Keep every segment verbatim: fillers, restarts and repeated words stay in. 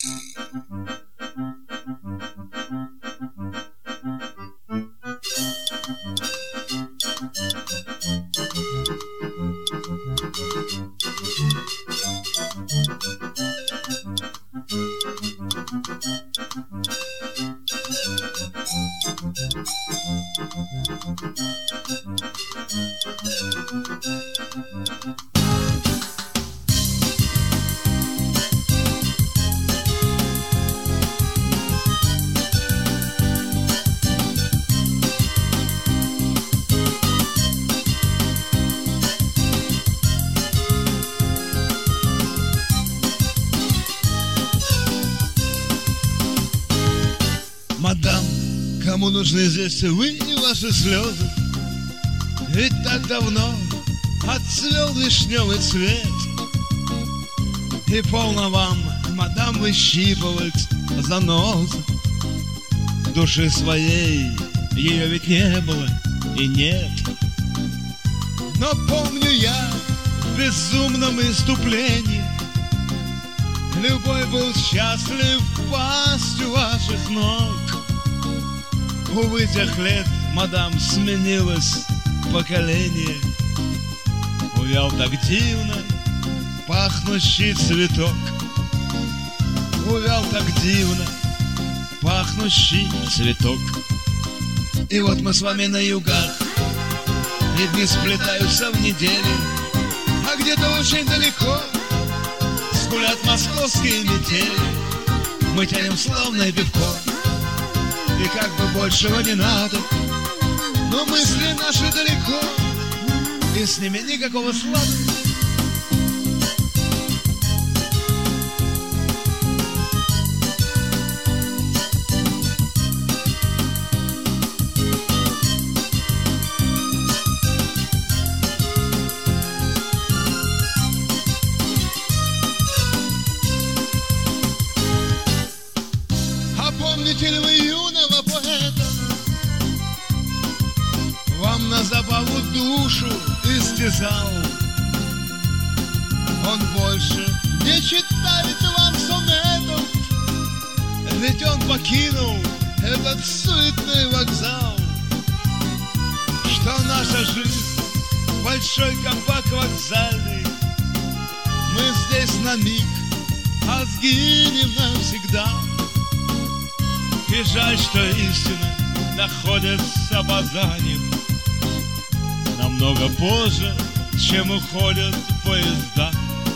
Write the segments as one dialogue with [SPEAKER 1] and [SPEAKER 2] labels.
[SPEAKER 1] Мадам, кому нужны здесь вы и ваши слезы? Ведь так давно отцвел вишневый цвет, и полно вам, мадам, выщипывать занозы. Души своей ее ведь не было и нет. Но помню я в безумном иступлении, любой был счастлив пасть у ваших ног. Увы, тех лет, мадам, сменилось поколение. Увял так дивно пахнущий цветок. Увял так дивно пахнущий цветок. И вот мы с вами на югах, и дни сплетаются в недели, а где-то очень далеко скулят московские метели. Мы тянем славное пивко, и как бы большего не надо, но мысли наши далеко, и с ними никакого слада. Помните ли вы юного поэта? Вам на забаву душу истязал. Он больше не читает вам сонетов, ведь он покинул этот суетный вокзал. Что наша жизнь большой кабак вокзальный, мы здесь на миг, а сгинем навсегда. И жаль, что истина находится базанин намного позже, чем уходят поезда.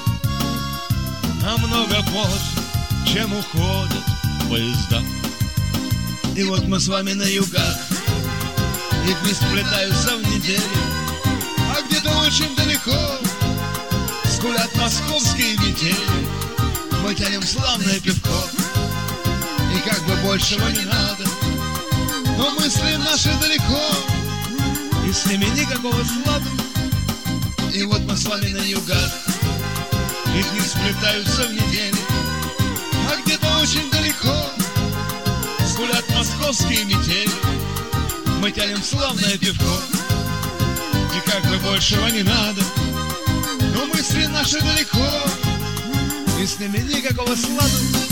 [SPEAKER 1] Намного позже, чем уходят поезда. И вот мы с вами на югах, и дни сплетаются в неделю, а где-то очень далеко скулят московские метели. Мы тянем славное пивко, и как бы большего не надо, но мысли наши далеко, и с ними никакого слада. И вот мы с вами на югах, и дни сплетаются в неделю, а где-то очень далеко скулят московские метели. Мы тянем славное пивко, и как бы большего не надо, но мысли наши далеко, и с ними никакого слада.